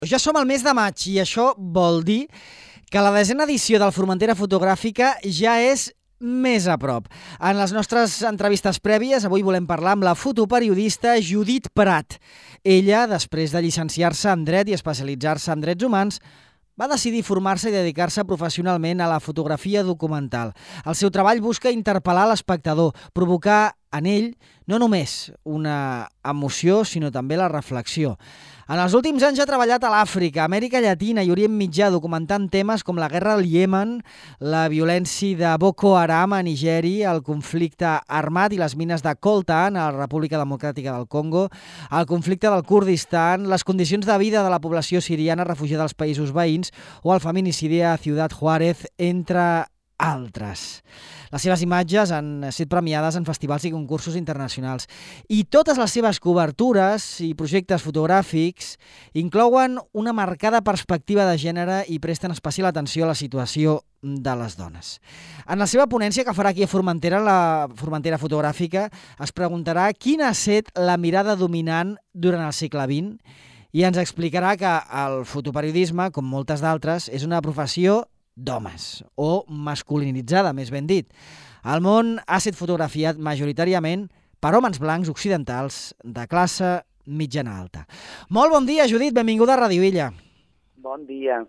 Ja som al mes de maig i això vol dir que la 10a edició del Formentera Fotogràfica ja és més a prop. En les nostres entrevistes prèvies, avui volem parlar amb la fotoperiodista Judit Prat. Ella, després de llicenciar-se en Dret i especialitzar-se en Drets Humans, va decidir formar-se i dedicar-se professionalment a la fotografia documental. El seu treball busca interpel·lar l'espectador, provocar en ell no només una emoció, sinó també la reflexió. En els últims anys ha treballat a l'Àfrica, Amèrica Llatina i Orient Mitjà, documentant temes com la guerra al Iemen, la violència de Boko Haram a Nigèria, el conflicte armat i les mines de Coltan a la República Democràtica del Congo, el conflicte del Kurdistan, les condicions de vida de la població siriana refugiada als països veïns o el feminicidi a Ciudad Juárez, entre altres. Les seves imatges han estat premiades en festivals i concursos internacionals i totes les seves cobertures i projectes fotogràfics inclouen una marcada perspectiva de gènere i presten especial atenció a la situació de les dones. En la seva ponència que farà aquí a Formentera, la Formentera Fotogràfica, es preguntarà quina ha estat la mirada dominant durant el segle XX i ens explicarà que el fotoperiodisme, com moltes d'altres, és una professió d'homes, o masculinitzada, més ben dit. El món ha estat fotografiat majoritàriament per homes blancs occidentals de classe mitjana-alta. Molt bon dia, Judit, benvinguda a Radio Illa. Bon dia.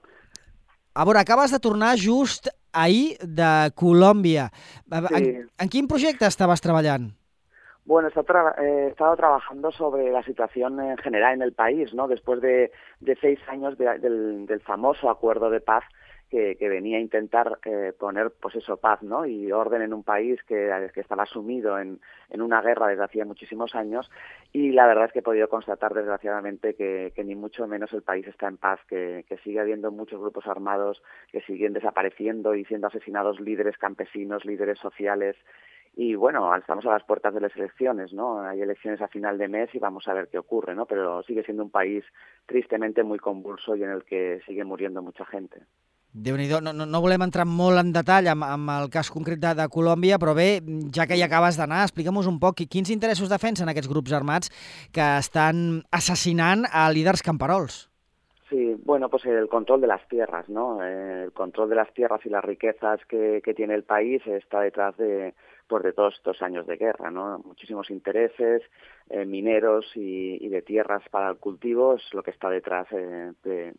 A veure, acabes de tornar just ahir de Colòmbia. Sí. En quin projecte estaves treballant? Bueno, he estado trabajando sobre la situación en general en el país, ¿no? Después de 6 años del famoso acuerdo de paz que venía a intentar poner, pues eso, paz, ¿no? Y orden en un país que estaba sumido en una guerra desde hacía muchísimos años, y la verdad es que he podido constatar, desgraciadamente, que ni mucho menos el país está en paz, que sigue habiendo muchos grupos armados que siguen desapareciendo y siendo asesinados líderes campesinos, líderes sociales. Y bueno, estamos a las puertas de las elecciones, ¿no? Hay elecciones a final de mes y vamos a ver qué ocurre, ¿no? Pero sigue siendo un país tristemente muy convulso y en el que sigue muriendo mucha gente. Déu-n'hi-do, no volem entrar molt en detall amb el cas concret de Colòmbia, però bé, ja que hi acabes d'anar, explica'm-nos un poc quins interessos defensen aquests grups armats que estan assassinant a líders camperols. Sí, bueno, pues el control de las tierras, ¿no? El control de las tierras y las riquezas que tiene el país está detrás de todos estos años de guerra, ¿no? Muchísimos intereses mineros y de tierras para el cultivo es lo que está detrás de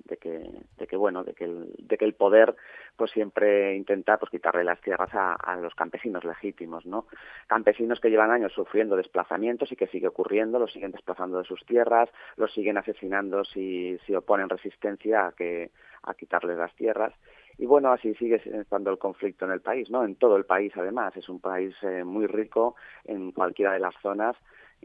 que el poder pues siempre intenta pues quitarle las tierras a los campesinos legítimos, ¿no? Campesinos que llevan años sufriendo desplazamientos y que sigue ocurriendo, los siguen desplazando de sus tierras, los siguen asesinando si oponen resistencia a quitarles las tierras. Y bueno, así sigue estando el conflicto en el país, ¿no? En todo el país, además. Es un país muy rico en cualquiera de las zonas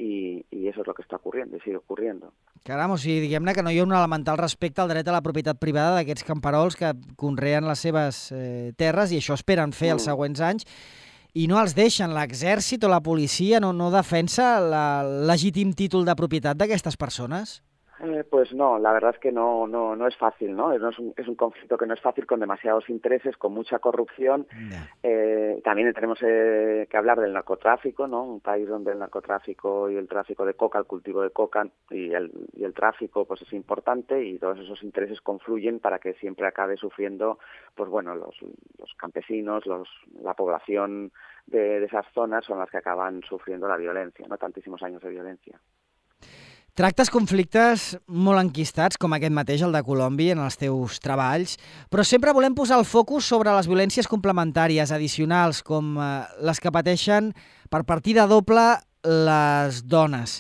i això és el que està ocurrint i sigue ocurriendo. Caram, o sigui, diguem-ne que no hi ha un elemental respecte al dret a la propietat privada d'aquests camperols que conreen les seves terres i això esperen fer els següents anys i no els deixen. L'exèrcit o la policia no defensa el legítim títol de propietat d'aquestes persones? Pues no, la verdad es que no es fácil, ¿no? Es un conflicto que no es fácil, con demasiados intereses, con mucha corrupción. También tenemos que hablar del narcotráfico, ¿no? Un país donde el narcotráfico y el tráfico de coca, el cultivo de coca y el tráfico pues es importante, y todos esos intereses confluyen para que siempre acabe sufriendo pues bueno, los campesinos, la población de esas zonas son las que acaban sufriendo la violencia, ¿no? Tantísimos años de violencia. Tractes conflictes molt enquistats, com aquest mateix, el de Colòmbia, en els teus treballs, però sempre volem posar el focus sobre les violències complementàries, addicionals, com les que pateixen per partida doble les dones.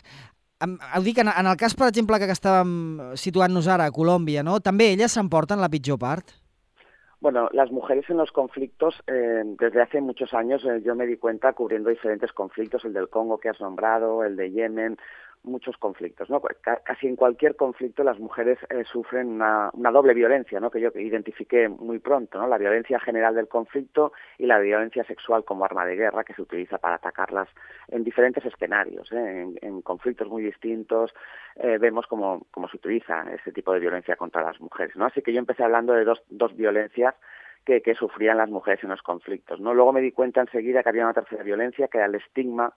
Ho dic, en el cas, per exemple, que estàvem situant-nos ara a Colòmbia, no? També elles s'emporten la pitjor part? Bueno, las mujeres en los conflictos, desde hace muchos años yo me di cuenta cubriendo diferentes conflictos, el del Congo que has nombrado, el de Yemen, muchos conflictos, ¿no? Casi en cualquier conflicto las mujeres sufren una doble violencia, ¿no? Que yo identifiqué muy pronto, ¿no? La violencia general del conflicto y la violencia sexual como arma de guerra que se utiliza para atacarlas en diferentes escenarios, en conflictos muy distintos. Vemos cómo se utiliza ese tipo de violencia contra las mujeres, ¿no? Así que yo empecé hablando de dos violencias que sufrían las mujeres en los conflictos, ¿no? Luego me di cuenta enseguida que había una tercera violencia, que era el estigma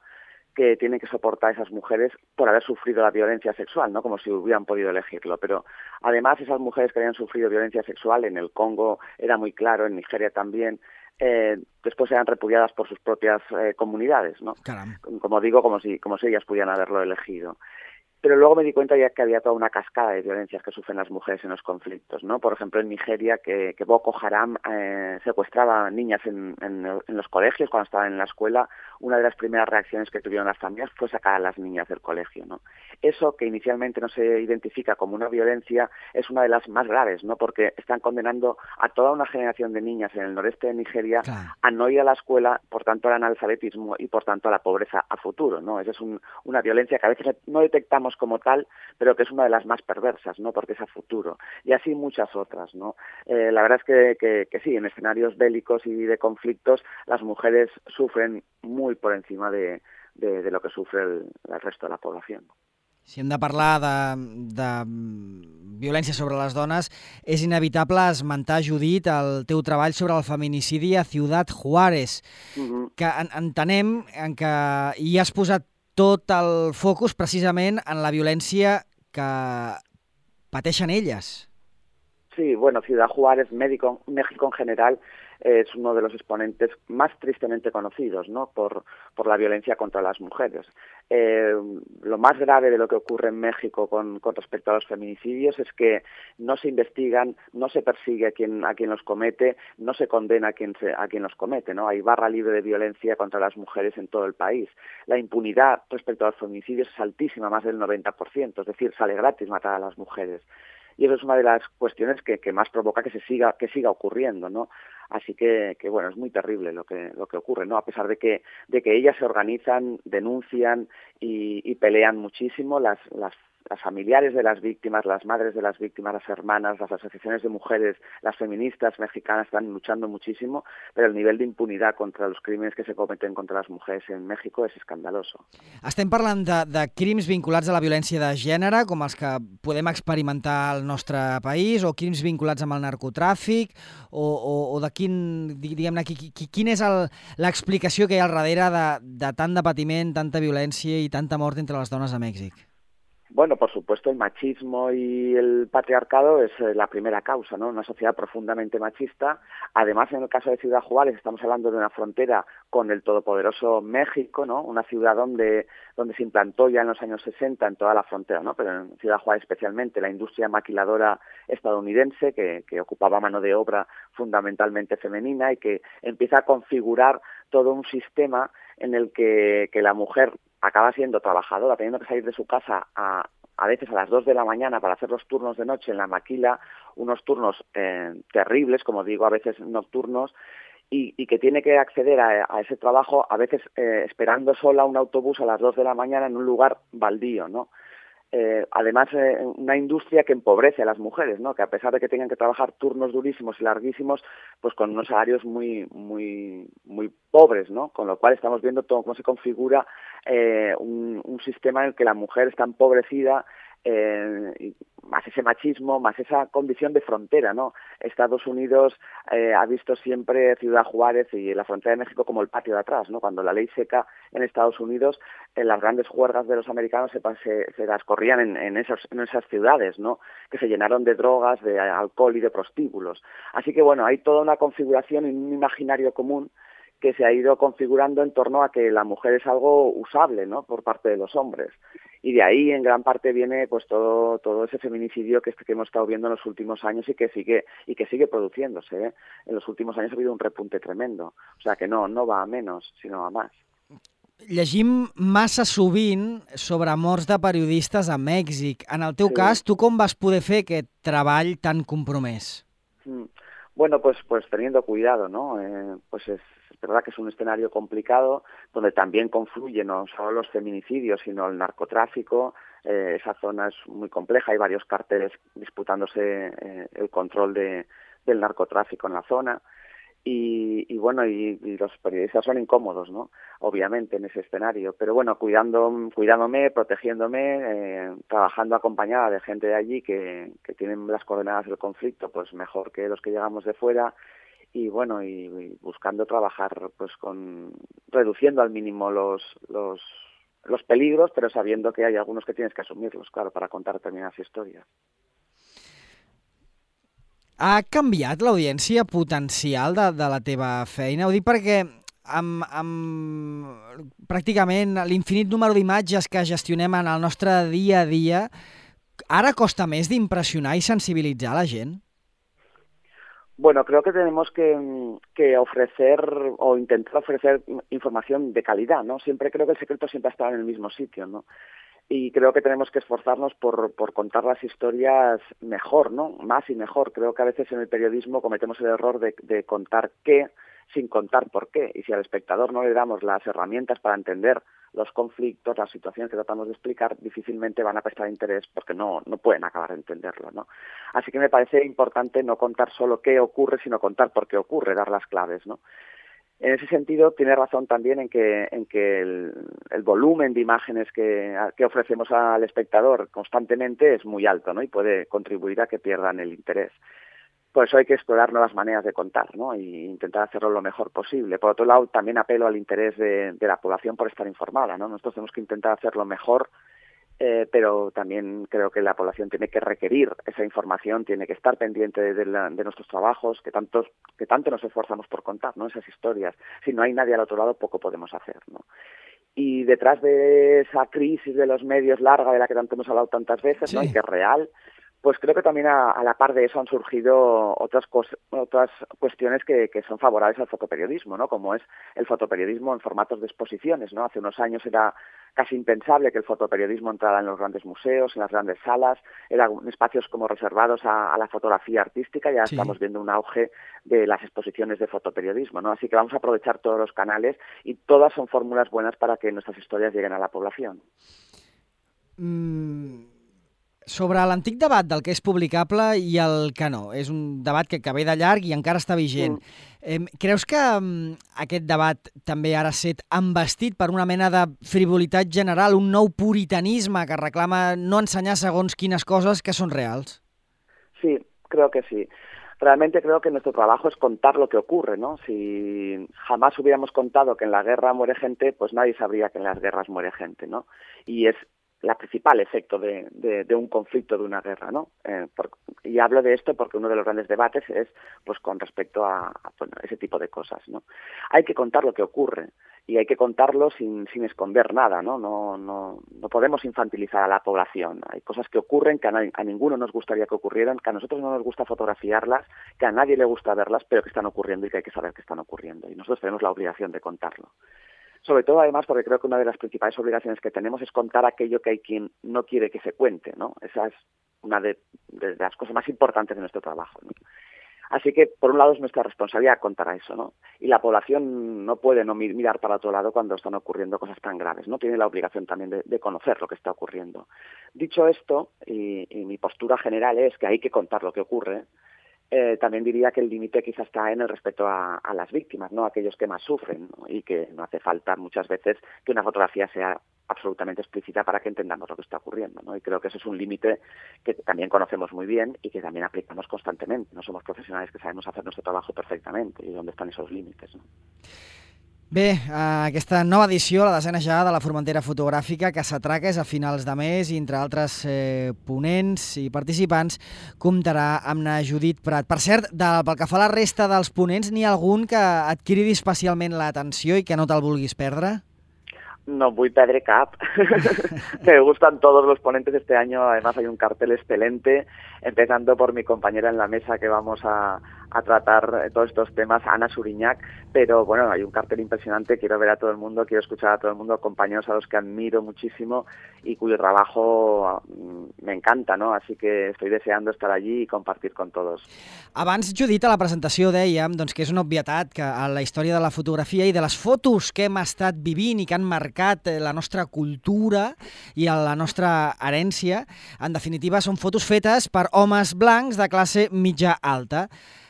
que tienen que soportar esas mujeres por haber sufrido la violencia sexual, ¿no? Como si hubieran podido elegirlo. Pero además esas mujeres que habían sufrido violencia sexual, en el Congo era muy claro, en Nigeria también, después eran repudiadas por sus propias comunidades, ¿no? Caram. Como digo, como si ellas pudieran haberlo elegido. Pero luego me di cuenta ya que había toda una cascada de violencias que sufren las mujeres en los conflictos, ¿no? Por ejemplo, en Nigeria, que Boko Haram secuestraba niñas en los colegios cuando estaban en la escuela. Una de las primeras reacciones que tuvieron las familias fue sacar a las niñas del colegio, ¿no? Eso, que inicialmente no se identifica como una violencia, es una de las más graves, ¿no? Porque están condenando a toda una generación de niñas en el noreste de Nigeria a no ir a la escuela, por tanto al analfabetismo y por tanto a la pobreza a futuro, ¿no? Esa es una violencia que a veces no detectamos como tal, pero que es una de las más perversas, ¿no? Porque es a futuro. Y así muchas otras, ¿no? La verdad es que sí, en escenarios bélicos y de conflictos, las mujeres sufren muy por encima de lo que sufre el resto de la población. Si hem de parlar de violència sobre les dones, és inevitable esmentar, Judit, el teu treball sobre el feminicidi a Ciudad Juárez, que entenem en què hi has posat tot el focus precisament en la violència que pateixen elles. Sí, bueno, Ciudad Juárez, México en general, es uno de los exponentes más tristemente conocidos, ¿no? por la violencia contra las mujeres. Lo más grave de lo que ocurre en México con respecto a los feminicidios es que no se investigan, no se persigue a quien los comete, no se condena a quien los comete, ¿no? Hay barra libre de violencia contra las mujeres en todo el país. La impunidad respecto a los feminicidios es altísima, más del 90%, es decir, sale gratis matar a las mujeres. Y eso es una de las cuestiones que más provoca que siga ocurriendo, ¿no? Así que bueno, es muy terrible lo que ocurre, ¿no? A pesar de que ellas se organizan, denuncian y pelean muchísimo, las familiares de las víctimas, las madres de las víctimas, las hermanas, las asociaciones de mujeres, las feministas mexicanas están luchando muchísimo, pero el nivel de impunidad contra los crímenes que se cometen contra las mujeres en México es escandaloso. Estem parlant de crims vinculats a la violència de gènere, com els que podem experimentar al nostre país, o crims vinculats amb el narcotràfic, o de quina és l'explicació que hi ha al darrere de tant de patiment, tanta violència i tanta mort entre les dones a Mèxic? Bueno, por supuesto, el machismo y el patriarcado es la primera causa, ¿no? Una sociedad profundamente machista. Además, en el caso de Ciudad Juárez, estamos hablando de una frontera con el todopoderoso México, ¿no? Una ciudad donde se implantó ya en los años 60 en toda la frontera, ¿no? Pero en Ciudad Juárez especialmente la industria maquiladora estadounidense que ocupaba mano de obra fundamentalmente femenina y que empieza a configurar todo un sistema en el que la mujer acaba siendo trabajadora, teniendo que salir de su casa a veces a las 2 de la mañana para hacer los turnos de noche en la maquila, unos turnos terribles, como digo, a veces nocturnos, y que tiene que acceder a ese trabajo a veces esperando sola un autobús a las 2 de la mañana en un lugar baldío, ¿no? Además, una industria que empobrece a las mujeres, ¿no? Que a pesar de que tengan que trabajar turnos durísimos y larguísimos, pues con unos salarios muy pobres, ¿no? Con lo cual estamos viendo todo cómo se configura un sistema en el que la mujer está empobrecida, y más ese machismo, más esa condición de frontera, ¿no? Estados Unidos ha visto siempre Ciudad Juárez y la frontera de México como el patio de atrás, ¿no? Cuando la ley seca en Estados Unidos, las grandes juergas de los americanos se las corrían en esas ciudades, ¿no? Que se llenaron de drogas, de alcohol y de prostíbulos. Así que bueno, hay toda una configuración y un imaginario común que se ha ido configurando en torno a que la mujer es algo usable, ¿no? Por parte de los hombres. Y de ahí en gran parte viene pues todo ese feminicidio que hemos estado viendo en los últimos años y que sigue produciéndose, ¿eh? En los últimos años ha habido un repunte tremendo. O sea que no va a menos, sino a más. Llegim massa sovint sobre morts de periodistes a Mèxic. En el teu cas, tu com vas poder fer aquest treball tan compromès? Bueno, pues teniendo cuidado, ¿no? Pues es verdad que es un escenario complicado donde también confluyen no solo los feminicidios, sino el narcotráfico. Esa zona es muy compleja, hay varios cárteles disputándose el control del narcotráfico en la zona. Y bueno, y los periodistas son incómodos, ¿no? Obviamente en ese escenario, pero bueno, cuidándome, protegiéndome, trabajando acompañada de gente de allí que tienen las coordenadas del conflicto, pues mejor que los que llegamos de fuera, y bueno, y buscando trabajar pues reduciendo al mínimo los los peligros, pero sabiendo que hay algunos que tienes que asumirlos, claro, para contar determinadas historias. Ha canviat l'audiència potencial de la teva feina? Ho dic perquè amb pràcticament l'infinit número d'imatges que gestionem en el nostre dia a dia, ara costa més d'impressionar i sensibilitzar la gent? Bueno, creo que tenemos que ofrecer o intentar ofrecer información de calidad, ¿no? Siempre creo que el secreto siempre ha estado en el mismo sitio, ¿no? Y creo que tenemos que esforzarnos por contar las historias mejor, ¿no? Más y mejor. Creo que a veces en el periodismo cometemos el error de contar qué sin contar por qué. Y si al espectador no le damos las herramientas para entender los conflictos, las situaciones que tratamos de explicar, difícilmente van a prestar interés porque no pueden acabar de entenderlo, ¿no? Así que me parece importante no contar solo qué ocurre, sino contar por qué ocurre, dar las claves, ¿no? En ese sentido, tiene razón también en que el volumen de imágenes que ofrecemos al espectador constantemente es muy alto, ¿no? Y puede contribuir a que pierdan el interés. Por eso hay que explorar nuevas maneras de contar, ¿no? Y intentar hacerlo lo mejor posible. Por otro lado, también apelo al interés de la población por estar informada, ¿no? Nosotros tenemos que intentar hacerlo mejor, pero también creo que la población tiene que requerir esa información, tiene que estar pendiente de nuestros trabajos, que tanto nos esforzamos por contar, ¿no? Esas historias. Si no hay nadie al otro lado, poco podemos hacer, ¿no? Y detrás de esa crisis de los medios larga de la que tanto hemos hablado tantas veces, sí, ¿no? Y que es real, pues creo que también a la par de eso han surgido otras cuestiones que son favorables al fotoperiodismo, ¿no? Como es el fotoperiodismo en formatos de exposiciones, ¿no? Hace unos años era casi impensable que el fotoperiodismo entrara en los grandes museos, en las grandes salas, eran espacios como reservados a la fotografía artística, ya sí. Estamos viendo un auge de las exposiciones de fotoperiodismo, ¿no? Así que vamos a aprovechar todos los canales y todas son fórmulas buenas para que nuestras historias lleguen a la población. Sobre l'antic debat del que és publicable i el que no. És un debat que ve de llarg i encara està vigent. Creus que aquest debat també ara set envestit per una mena de frivolitat general, un nou puritanisme que reclama no ensenyar segons quines coses que són reals? Sí, creo que sí. Realmente creo que nuestro trabajo es contar lo que ocurre, ¿no? Si jamás hubiéramos contado que en la guerra muere gente, pues nadie sabría que en las guerras muere gente, ¿no? Y es la principal efecto de un conflicto, de una guerra, ¿no? Y hablo de esto porque uno de los grandes debates es pues con respecto a ese tipo de cosas, ¿no? Hay que contar lo que ocurre y hay que contarlo sin esconder nada, ¿no? No podemos infantilizar a la población. Hay cosas que ocurren que a ninguno nos gustaría que ocurrieran, que a nosotros no nos gusta fotografiarlas, que a nadie le gusta verlas, pero que están ocurriendo y que hay que saber que están ocurriendo. Y nosotros tenemos la obligación de contarlo. Sobre todo, además, porque creo que una de las principales obligaciones que tenemos es contar aquello que hay quien no quiere que se cuente, ¿no? Esa es una de las cosas más importantes de nuestro trabajo, ¿no? Así que, por un lado, es nuestra responsabilidad contar a eso, ¿no? Y la población no puede no mirar para otro lado cuando están ocurriendo cosas tan graves, ¿no? Tiene la obligación también de conocer lo que está ocurriendo. Dicho esto, y mi postura general es que hay que contar lo que ocurre, también diría que el límite quizás está en el respeto a las víctimas, ¿no? Aquellos que más sufren, ¿no? Y que no hace falta muchas veces que una fotografía sea absolutamente explícita para que entendamos lo que está ocurriendo, ¿no? Y creo que ese es un límite que también conocemos muy bien y que también aplicamos constantemente. No somos profesionales que sabemos hacer nuestro trabajo perfectamente y dónde están esos límites, ¿no? Bé, aquesta nova edició, la desena ja de la Formentera Fotogràfica, que s'atraca és a finals de mes i, entre altres ponents i participants, comptarà amb na Judit Prat. Per cert, pel que fa a la resta dels ponents, n'hi ha algun que et cridi especialment l'atenció i que no te'l vulguis perdre? No vull perdre cap. Me gustan todos los ponentes este año. Además hay un cartel excelente, empezando por mi compañera en la mesa que vamos a tratar todos estos temas, Ana Suriñac, pero bueno, hay un cartel impresionante, quiero ver a todo el mundo, quiero escuchar a todo el mundo, compañeros a los que admiro muchísimo y cuyo trabajo me encanta, ¿no? Así que estoy deseando estar allí y compartir con todos. Abans, Judit, a la presentació dèiem doncs, que és una obvietat que a la història de la fotografia i de les fotos que hem estat vivint i que han marcat la nostra cultura i la nostra herència, en definitiva, són fotos fetes per homes blancs de classe mitja-alta.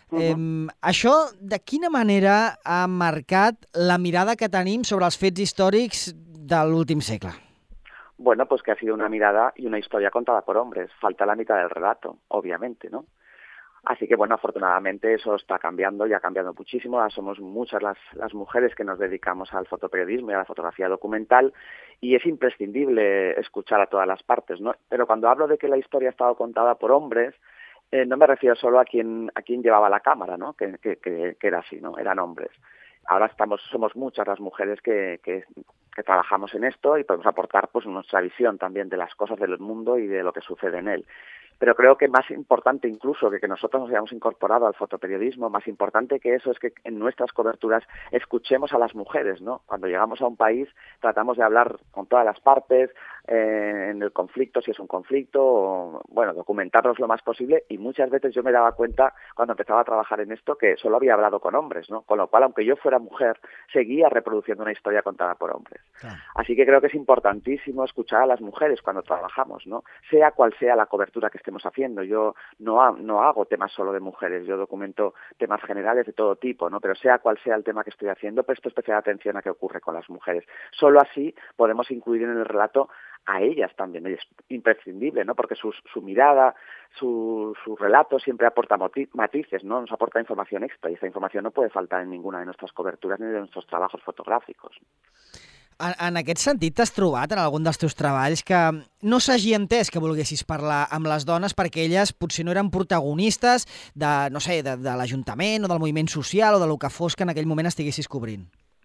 Això, de quina manera ha marcat la mirada que tenim sobre els fets històrics de l'últim segle? Bueno, pues que ha sido una mirada y una historia contada por hombres. Falta la mitad del relato, obviamente, ¿no? Así que, bueno, afortunadamente eso está cambiando y ha cambiado muchísimo. Ahora somos muchas las mujeres que nos dedicamos al fotoperiodismo y a la fotografía documental y es imprescindible escuchar a todas las partes, ¿no? Pero cuando hablo de que la historia ha estado contada por hombres, no me refiero solo a quien llevaba la cámara, ¿no? Que era así, ¿no? Eran hombres. Ahora somos muchas las mujeres que trabajamos en esto y podemos aportar pues nuestra visión también de las cosas del mundo y de lo que sucede en él. Pero creo que más importante incluso que nosotros nos hayamos incorporado al fotoperiodismo, más importante que eso es que en nuestras coberturas escuchemos a las mujeres, ¿no? Cuando llegamos a un país tratamos de hablar con todas las partes, en el conflicto, si es un conflicto, o, bueno, documentarnos lo más posible, y muchas veces yo me daba cuenta cuando empezaba a trabajar en esto que solo había hablado con hombres, ¿no? Con lo cual, aunque yo fuera mujer, seguía reproduciendo una historia contada por hombres. Claro. Así que creo que es importantísimo escuchar a las mujeres cuando trabajamos, ¿no? Sea cual sea la cobertura que estemos haciendo. Yo no hago temas solo de mujeres, yo documento temas generales de todo tipo, ¿no? Pero sea cual sea el tema que estoy haciendo, presto especial atención a qué ocurre con las mujeres. Solo así podemos incluir en el relato a ellas también, es imprescindible, ¿no? Porque su mirada, su relato siempre aporta matices, ¿no? Nos aporta información extra y esta información no puede faltar en ninguna de nuestras coberturas ni de nuestros trabajos fotográficos. En aquest sentit, t'has trobat en algun dels teus treballs que no s'hagi entès que volguessis parlar amb les dones perquè elles potser no eren protagonistes de, no sé, de l'Ajuntament o del moviment social o de lo que fos que en aquell moment estiguessis cobrint?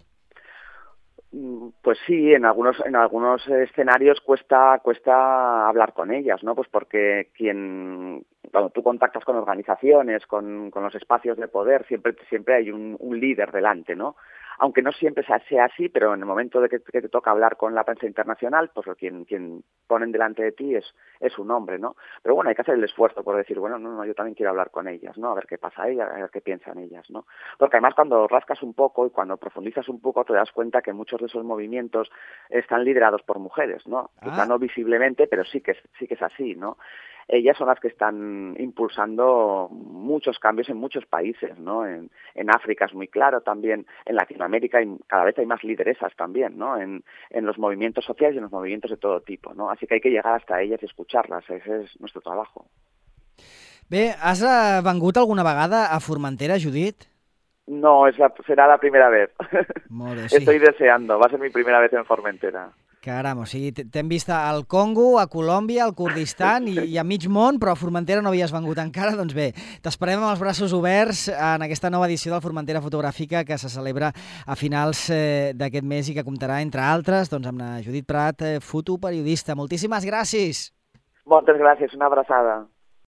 Pues sí, en algunos escenarios cuesta hablar con ellas, ¿no? Pues porque cuando tú contactas con organizaciones, con los espacios de poder, siempre hay un líder delante, ¿no? Aunque no siempre sea así, pero en el momento de que te toca hablar con la prensa internacional, pues quien ponen delante de ti es un hombre, ¿no? Pero bueno, hay que hacer el esfuerzo por decir, bueno, no, yo también quiero hablar con ellas, ¿no? A ver qué pasa ellas, a ver qué piensan ellas, ¿no? Porque además cuando rascas un poco y cuando profundizas un poco te das cuenta que muchos de esos movimientos están liderados por mujeres, ¿no? Quizá no visiblemente, pero sí que es así, ¿no? Ellas son las que están impulsando muchos cambios en muchos países, ¿no? En África es muy claro también, en Latinoamérica cada vez hay más lideresas también, ¿no? En los movimientos sociales y en los movimientos de todo tipo, ¿no? Así que hay que llegar hasta ellas y escucharlas, ese es nuestro trabajo. Bé, has vengut alguna vegada a Formentera, Judit? No, será la primera vez. Molt bé, sí. Estoy deseando, va a ser mi primera vez en Formentera. Caram, o sigui, t'hem vist al Congo, a Colòmbia, al Kurdistan i a mig món, però a Formentera no havies vengut encara. Doncs bé, t'esperem amb els braços oberts en aquesta nova edició del Formentera Fotogràfica que se celebra a finals d'aquest mes i que comptarà, entre altres, doncs, amb la Judit Prat, fotoperiodista. Moltíssimes gràcies. Moltes gràcies, una abraçada.